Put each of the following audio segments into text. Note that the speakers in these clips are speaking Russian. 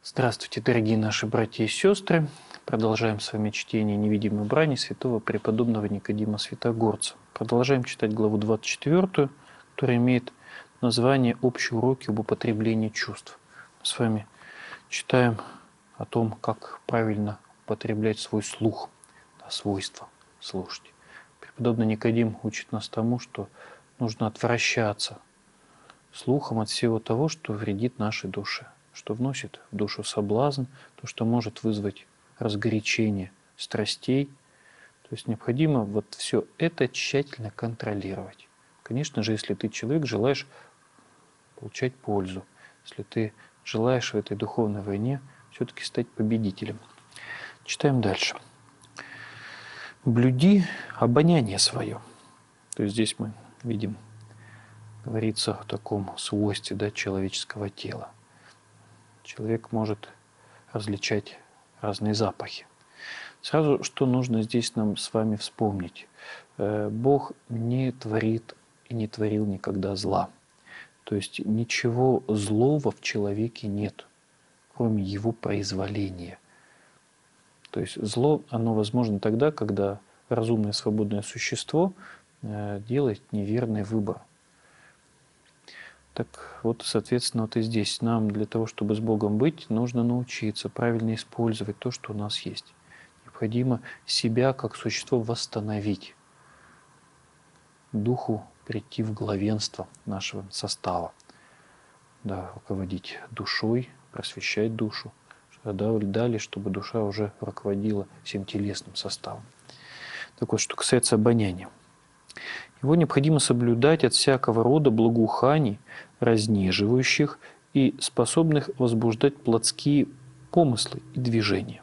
Здравствуйте, дорогие наши братья и сестры. Продолжаем с вами чтение «Невидимой брани» святого преподобного Никодима Святогорца. Продолжаем читать главу 24, которая имеет название «Общие уроки об употреблении чувств». Мы с вами читаем о том, как правильно употреблять свой слух, свойства слушать. Преподобный Никодим учит нас тому, что нужно отвращаться слухом от всего того, что вредит нашей душе, что вносит в душу соблазн, то, что может вызвать разгорячение страстей. То есть необходимо вот все это тщательно контролировать. Конечно же, если ты человек, желаешь получать пользу, если ты желаешь в этой духовной войне все-таки стать победителем. Читаем дальше. «Блюди обоняние свое». То есть здесь мы видим, говорится о таком свойстве человеческого тела. Человек может различать разные запахи. Сразу, что нужно здесь нам с вами вспомнить. Бог не творит и не творил никогда зла. То есть ничего злого в человеке нет, кроме его произволения. То есть зло, оно возможно тогда, когда разумное свободное существо делает неверный выбор. Так вот, соответственно, вот и здесь нам для того, чтобы с Богом быть, нужно научиться правильно использовать то, что у нас есть. Необходимо себя как существо восстановить, духу прийти в главенство нашего состава, руководить душой, просвещать душу, далее, чтобы душа уже руководила всем телесным составом. Так вот, что касается обоняния. Его необходимо соблюдать от всякого рода благоуханий, разнеживающих и способных возбуждать плотские помыслы и движения.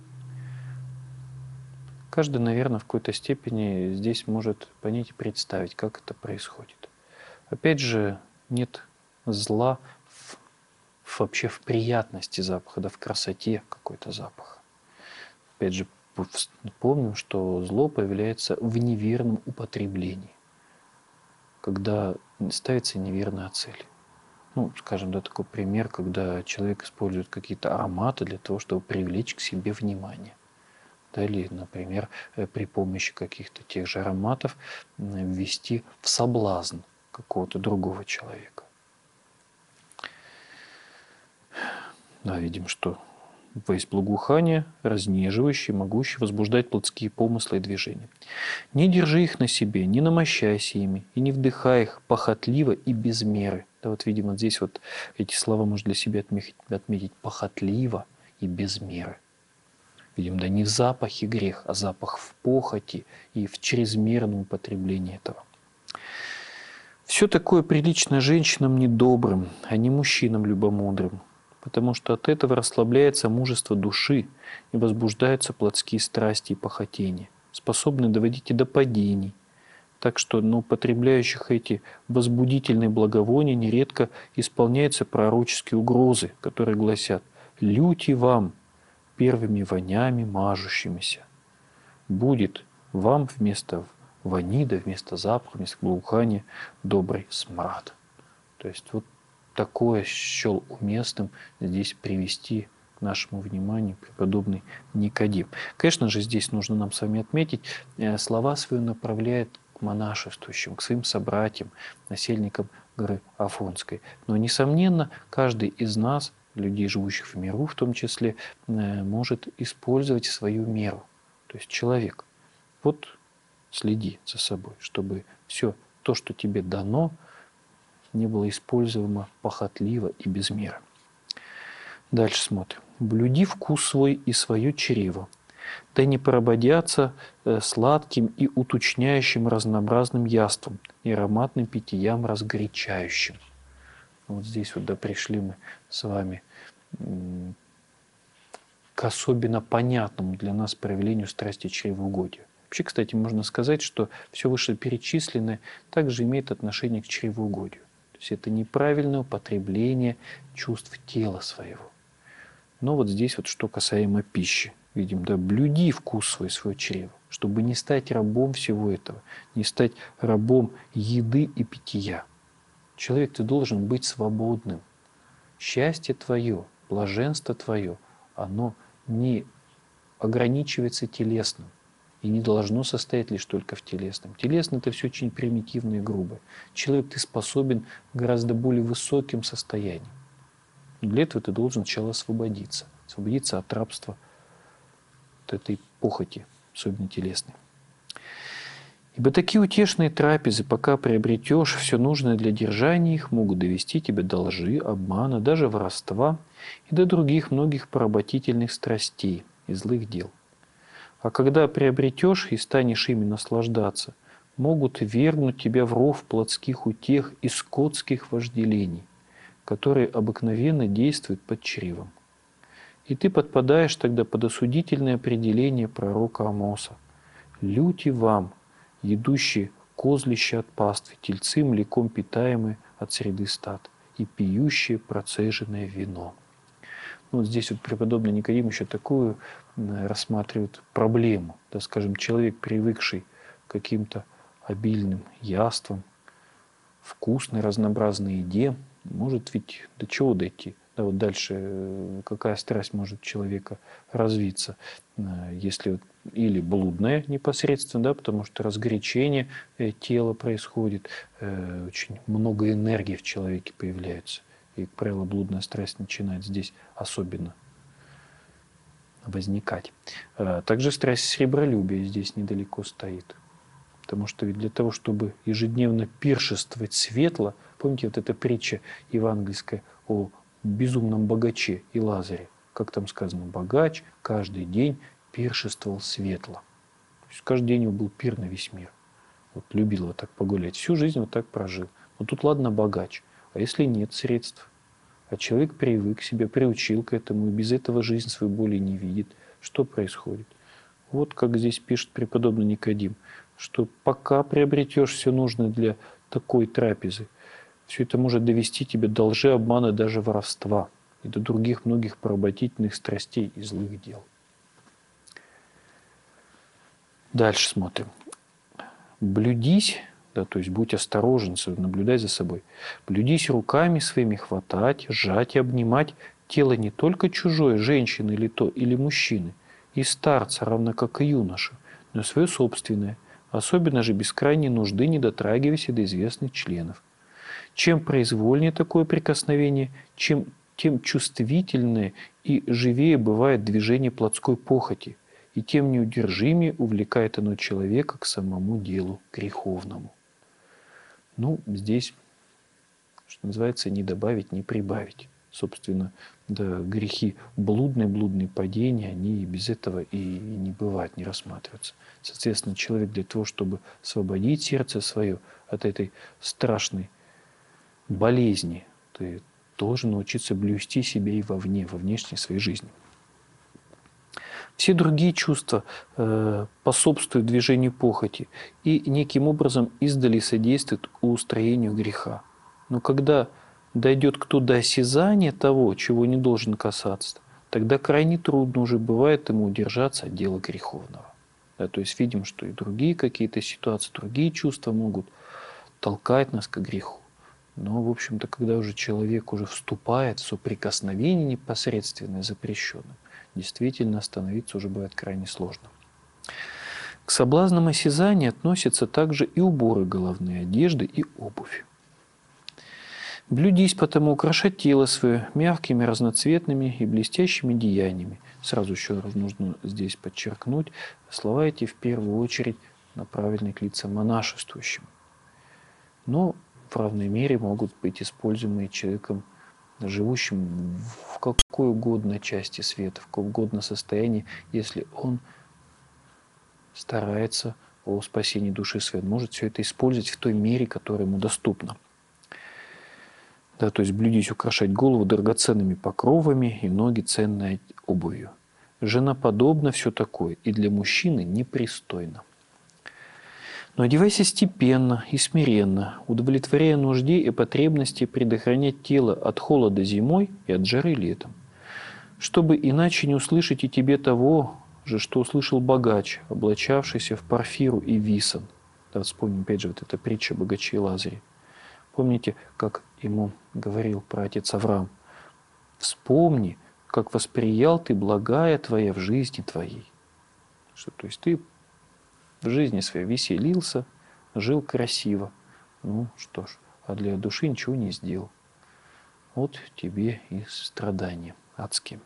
Каждый, наверное, в какой-то степени здесь может понять и представить, как это происходит. Опять же, нет зла вообще в приятности запаха, в красоте какой-то запаха. Опять же, помним, что зло появляется в неверном употреблении, когда ставится неверная цель. Скажем, такой пример, когда человек использует какие-то ароматы для того, чтобы привлечь к себе внимание. Или, например, при помощи каких-то тех же ароматов ввести в соблазн какого-то другого человека. Видим, что есть благоухание, разнеживающее, могущее возбуждать плотские помыслы и движения. Не держи их на себе, не намощайся ими, и не вдыхай их похотливо и без меры. Видимо, здесь эти слова можно для себя отметить похотливо и без меры. Видим, не в запахе грех, а запах в похоти и в чрезмерном употреблении этого. Все такое прилично женщинам недобрым, а не мужчинам любомудрым, потому что от этого расслабляется мужество души и возбуждаются плотские страсти и похотения, способные доводить и до падений. Так что на употребляющих эти возбудительные благовония нередко исполняются пророческие угрозы, которые гласят: «Люти вам первыми вонями мажущимися. Будет вам вместо вонида, вместо запаха, вместо благоухания добрый смрад». То есть такое счел уместным здесь привести к нашему вниманию преподобный Никодим. Конечно же, здесь нужно нам с вами отметить, слова свои направляет к монашествующим, к своим собратьям, насельникам горы Афонской. Но, несомненно, каждый из нас, людей, живущих в миру в том числе, может использовать свою меру. То есть человек, следи за собой, чтобы все то, что тебе дано, не было используемо похотливо и без меры. Дальше смотрим. «Блюди вкус свой и свое чрево, да не прободятся сладким и уточняющим разнообразным яством и ароматным питьям разгорячающим». Здесь пришли мы с вами к особенно понятному для нас проявлению страсти чревоугодия. Вообще, кстати, можно сказать, что все вышеперечисленное также имеет отношение к чревоугодию. То есть это неправильное употребление чувств тела своего. Но здесь что касаемо пищи. Видим, блюди вкус свой, свое чрево, чтобы не стать рабом всего этого, не стать рабом еды и питья. Человек, ты должен быть свободным. Счастье твое блаженство твое, оно не ограничивается телесным и не должно состоять лишь только в телесном. Телесно — это все очень примитивно и грубо. Человек, ты способен к гораздо более высоким состояниям. Для этого ты должен сначала освободиться от рабства, от этой похоти, особенно телесной. Ибо такие утешные трапезы, пока приобретешь все нужное для держания их, могут довести тебя до лжи, обмана, даже воровства и до других многих поработительных страстей и злых дел. А когда приобретешь и станешь ими наслаждаться, могут вергнуть тебя в ров плотских утех и скотских вожделений, которые обыкновенно действуют под чревом. И ты подпадаешь тогда под осудительное определение пророка Амоса: «Люти вам, едущие козлища от паствы, тельцы млеком питаемые от среды стад, и пьющие процеженное вино». Ну, вот здесь вот преподобный Никодим еще такую рассматривает проблему. Да, скажем, человек, привыкший к каким-то обильным яствам, вкусной, разнообразной еде, может ведь до чего дойти? Да, вот дальше какая страсть может у человека развиться, если или блудная непосредственно, да, потому что разгорячение тела происходит, очень много энергии в человеке появляется. И, как правило, блудная страсть начинает здесь особенно возникать. Также страсть сребролюбия здесь недалеко стоит. Потому что ведь для того, чтобы ежедневно пиршествовать светло, помните вот эта притча евангельская о безумном богаче и Лазаре? Как там сказано, богач каждый день пиршествовал светло. То есть каждый день его был пир на весь мир. Вот любил вот так погулять. Всю жизнь вот так прожил. Но тут ладно богач. А если нет средств? А человек привык, себя приучил к этому, и без этого жизнь свою более не видит. Что происходит? Вот как здесь пишет преподобный Никодим, что пока приобретешь все нужное для такой трапезы, все это может довести тебя до лжи, обмана, даже воровства и до других многих поработительных страстей и злых дел. Дальше смотрим. Блюдись, да, то есть будь осторожен, наблюдай за собой. Блюдись руками своими хватать, сжать и обнимать тело не только чужое, женщины или мужчины, и старца, равно как и юноши, но и свое собственное. Особенно же без крайней нужды не дотрагивайся до известных членов. Чем произвольнее такое прикосновение, тем чувствительнее и живее бывает движение плотской похоти, и тем неудержимее увлекает оно человека к самому делу греховному. Ну, здесь, что называется, не добавить, не прибавить. Собственно, да, грехи блудные падения, они и без этого и не бывают, не рассматриваются. Соответственно, человек для того, чтобы освободить сердце свое от этой страшной болезни, ты должен научиться блюсти себя и во внешней своей жизни. Все другие чувства способствуют движению похоти и неким образом издали содействуют устроению греха. Но когда дойдет кто до осязания того, чего не должен касаться, тогда крайне трудно уже бывает ему удержаться от дела греховного. Да, то есть видим, что и другие какие-то ситуации, другие чувства могут толкать нас к греху. Но, в общем-то, когда уже человек уже вступает в соприкосновение непосредственное запрещенным, действительно остановиться уже бывает крайне сложно. К соблазнам осязания относятся также и уборы головные, одежды и обувь. Блюдись потому украшать тело свое мягкими, разноцветными и блестящими деяниями. Сразу еще раз нужно здесь подчеркнуть, слова эти в первую очередь направлены к лицам монашествующим. Но в равной мере могут быть используемы человеком, живущим в какой угодно части света, в каком угодно состоянии, если он старается о спасении души своей. Он может все это использовать в той мере, которая ему доступна. Да, то есть блюдись украшать голову драгоценными покровами и ноги ценной обувью. Женоподобно все такое, и для мужчины непристойно. Но одевайся степенно и смиренно, удовлетворяя нужде и потребности предохранять тело от холода зимой и от жары летом, чтобы иначе не услышать и тебе того же, что услышал богач, облачавшийся в парфиру и висон. Да, вспомним опять же вот эта притча о богаче и Лазаре. Помните, как ему говорил праотец Авраам: «Вспомни, как восприял ты благая твоя в жизни твоей. Что, то есть ты в жизни своей веселился, жил красиво. Ну что ж, а для души ничего не сделал. Вот тебе и страдания адские.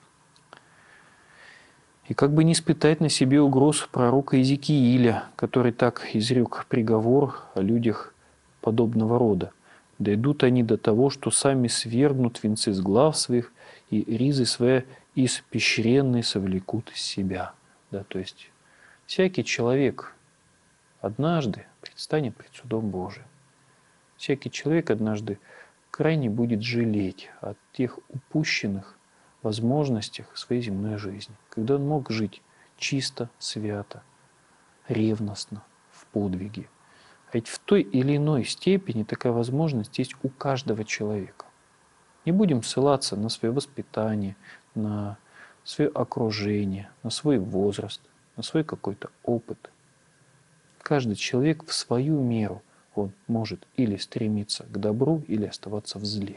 И как бы не испытать на себе угроз пророка Иезекииля, который так изрек приговор о людях подобного рода. Дойдут они до того, что сами свергнут венцы с глав своих, и ризы свои испещренные совлекут из себя. Да, то есть всякий человек однажды предстанет пред судом Божиим. Всякий человек однажды крайне будет жалеть о тех упущенных возможностях своей земной жизни, когда он мог жить чисто, свято, ревностно, в подвиге. Ведь в той или иной степени такая возможность есть у каждого человека. Не будем ссылаться на свое воспитание, на свое окружение, на свой возраст, на свой какой-то опыт. Каждый человек в свою меру он может или стремиться к добру, или оставаться в зле.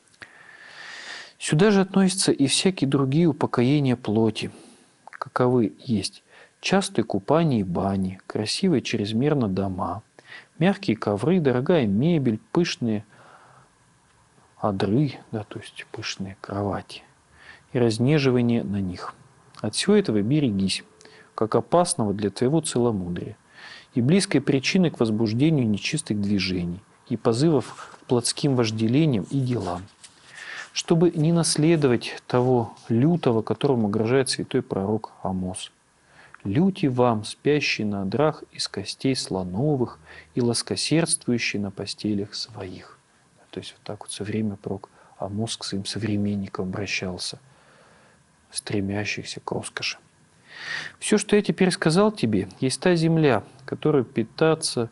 Сюда же относятся и всякие другие упокоения плоти, каковы есть частые купания и бани, красивые чрезмерно дома, мягкие ковры, дорогая мебель, пышные одры, да, то есть пышные кровати, и разнеживание на них. От всего этого берегись, как опасного для твоего целомудрия, и близкой причины к возбуждению нечистых движений, и позывов к плотским вожделениям и делам, чтобы не наследовать того лютого, которому угрожает святой пророк Амос. «Люти вам, спящие на одрах из костей слоновых и ласкосердствующие на постелях своих». То есть вот так вот все время пророк Амос к своим современникам обращался, стремящихся к роскоши. Все, что я теперь сказал тебе, есть та земля, которой питается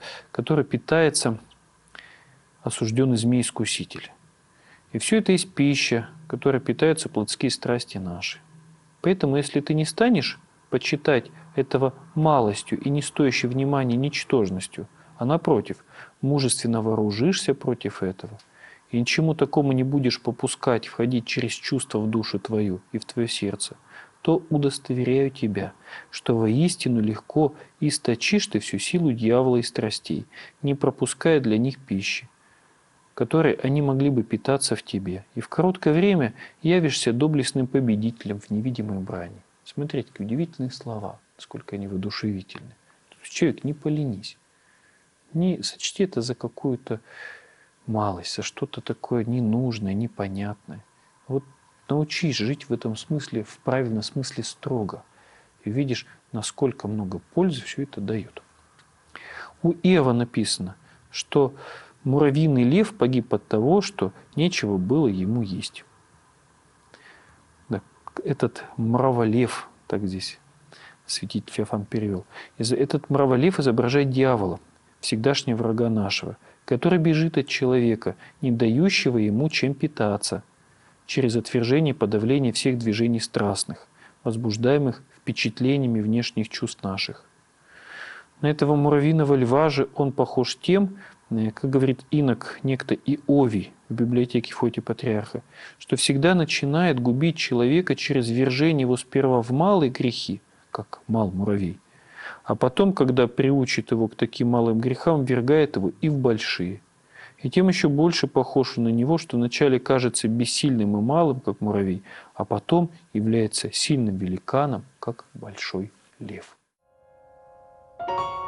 осужденный змей-искуситель. И все это есть пища, которой питаются плотские страсти наши. Поэтому, если ты не станешь почитать этого малостью и не стоящей внимания ничтожностью, а напротив, мужественно вооружишься против этого, и ничему такому не будешь попускать входить через чувство в душу твою и в твое сердце, то удостоверяю тебя, что воистину легко источишь ты всю силу дьявола и страстей, не пропуская для них пищи, которой они могли бы питаться в тебе, и в короткое время явишься доблестным победителем в невидимой брани. Смотрите, какие удивительные слова, насколько они воодушевительны. То есть человек, не поленись, не сочти это за какую-то малость, за что-то такое ненужное, непонятное. Вот научись жить в этом смысле, в правильном смысле строго, и видишь, насколько много пользы все это дает. У Иова написано, что муравьиный лев погиб от того, что нечего было ему есть. Да, этот мраволев, так здесь святитель Феофан перевел, этот мраволев изображает дьявола, всегдашнего врага нашего, который бежит от человека, не дающего ему чем питаться, через отвержение и подавление всех движений страстных, возбуждаемых впечатлениями внешних чувств наших. На этого муравьиного льва же он похож тем, как говорит инок некто Иовий в библиотеке Фотия Патриарха, что всегда начинает губить человека через ввержение его сперва в малые грехи, как мал муравей, а потом, когда приучит его к таким малым грехам, ввергает его и в большие. И тем еще больше похож на него, что вначале кажется бессильным и малым, как муравей, а потом является сильным великаном, как большой лев.